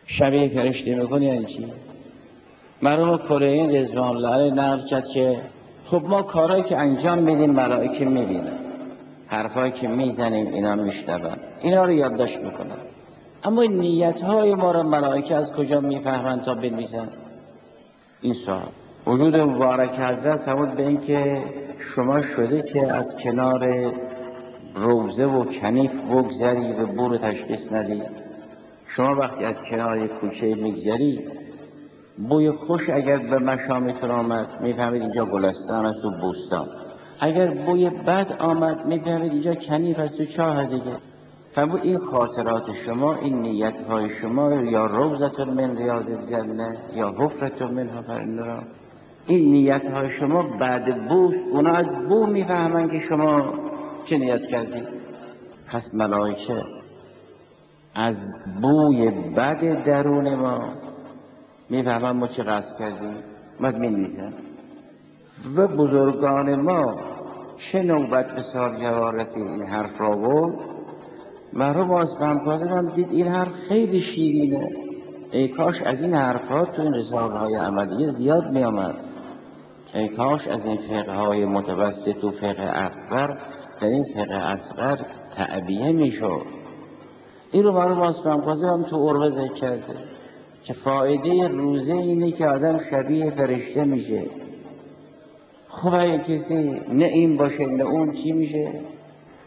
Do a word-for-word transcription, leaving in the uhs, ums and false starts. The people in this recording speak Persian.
شبیه فرشته میکنی یعنی چی؟ مرحوم کلینی رضوان الله علیه نقل کرد که خب ما کارهایی که انجام میدیم ملائکه میبینن، حرفایی که میزنیم اینا میشنون، اینا رو یادداشت میکنن، اما نیتهای ما رو ملائکه از کجا میفهمن تا بنویسن؟ این سوال. وجود مبارک حضرت فرمود به این که شما شده که از کنار روزه و کنیف بگذری و بو رو تشخیص ندی. شما وقتی از کنار کوچه میگذری بوی خوش اگر به مشامتون آمد میفهمید اینجا گلستان است و بوستان، اگر بوی بد آمد میفهمید اینجا کنیف است و چاه دیگه. فرمود این خاطرات شما، این نیتهای شما، یا روزة من ریاض الجنه یا حفرة منها فی النار، این نیتهای شما بعد بوست، اونا از بو میفهمن که شما چه نیت کردید. پس ملائکه از بوی بد درون ما میفهمن ما چه قصد کردیم، بعد مینویسن. و بزرگان ما چه نوبت به سالگرد رسید این حرف را بود. مرحوم اصفهان کاظم هم دید این حرف خیلی شیرینه، ای کاش از این حرفها تو این رساله های عملیه زیاد می آمد، ای کاش از این فقه های متوسط و فقه اکبر در این فقه اصغر تعبیه می شد. این رو مرحوم اصفهان کاظم هم تو عروه ذکر کرده که فایده روزه اینه که آدم شبیه فرشته میشه. خب اگه کسی نه این باشه نه اون چی میشه؟